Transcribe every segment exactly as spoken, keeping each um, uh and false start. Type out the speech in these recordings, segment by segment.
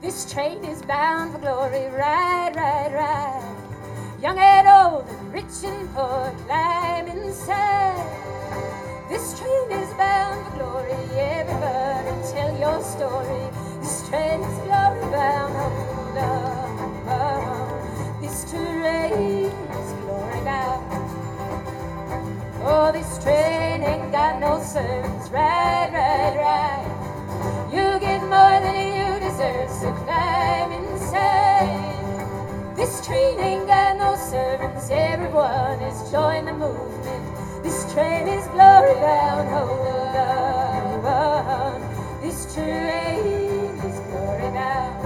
This train is bound for glory. Ride, ride, ride. Young and old, and rich and poor, climb inside. This train is bound for glory. Everybody tell your story. This train is glory bound. Hold on. This train is glory bound. Oh, this train ain't got no servants. Ride, ride, ride. You get more than you deserve, so climb inside. This train ain't got no servants. Everyone is join the movement. This train is glory bound. Hold on. This train is glory bound.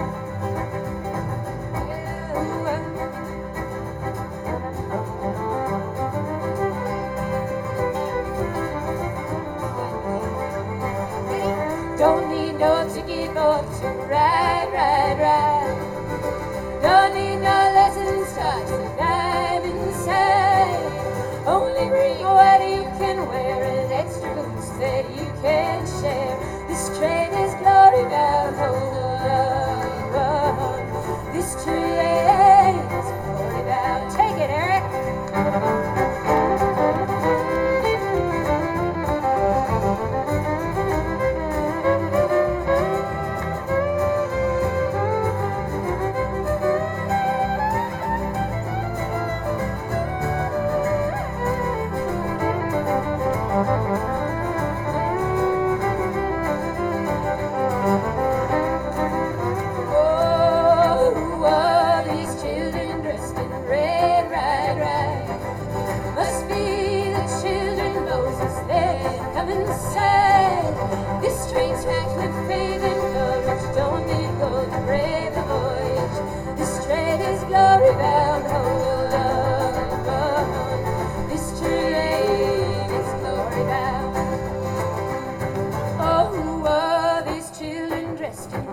Don't need no ticket or to ride, ride, ride. Don't need no lessons taught to dive inside. Only bring what you can wear and extra boots that you can share. This train is glory bound. Hold on. This train is glory bound. Take it, Eric. This train's packed with faith and courage. Don't need gold to brave the voyage. This train is glory bound. Hold on. This train is glory bound. Oh, oh, these children dressed in